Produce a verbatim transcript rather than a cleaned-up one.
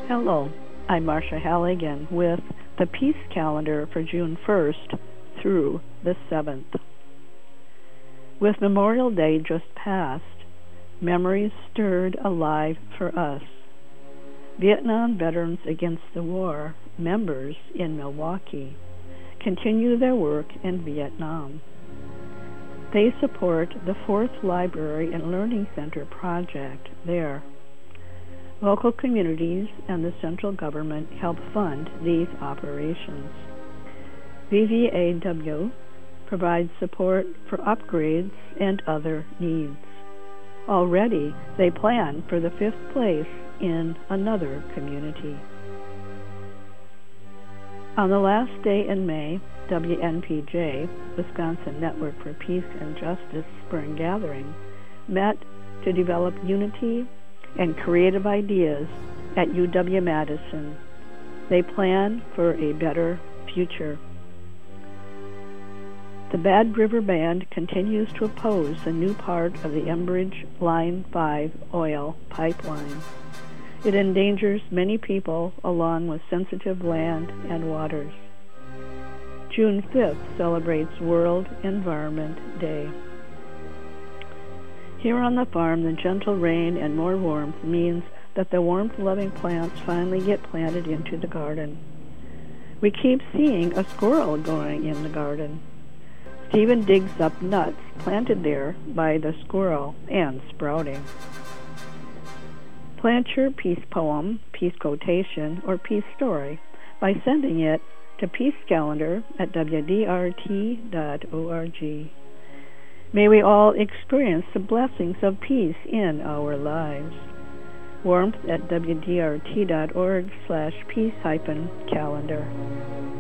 Hello, I'm Marcia Halligan with the Peace Calendar for June first through the seventh. With Memorial Day just passed, memories stirred alive for us. Vietnam Veterans Against the War members in Milwaukee continue their work in Vietnam. They support the Fourth Library and Learning Center project there. Local communities and the central government help fund these operations. V V A W provides support for upgrades and other needs. Already, they plan for the fifth place in another community. On the last day in May, W N P J, Wisconsin Network for Peace and Justice Spring Gathering, met to develop unity and creative ideas at U W-Madison. They plan for a better future. The Bad River Band continues to oppose the new part of the Enbridge Line five oil pipeline. It endangers many people along with sensitive land and waters. June fifth celebrates World Environment Day. Here on the farm, the gentle rain and more warmth means that the warmth-loving plants finally get planted into the garden. We keep seeing a squirrel going in the garden. Stephen digs up nuts planted there by the squirrel and sprouting. Plant your peace poem, peace quotation, or peace story by sending it to peacecalendar at w d r t dot org. May we all experience the blessings of peace in our lives. Warmth at w d r t dot org slash peace hyphen calendar.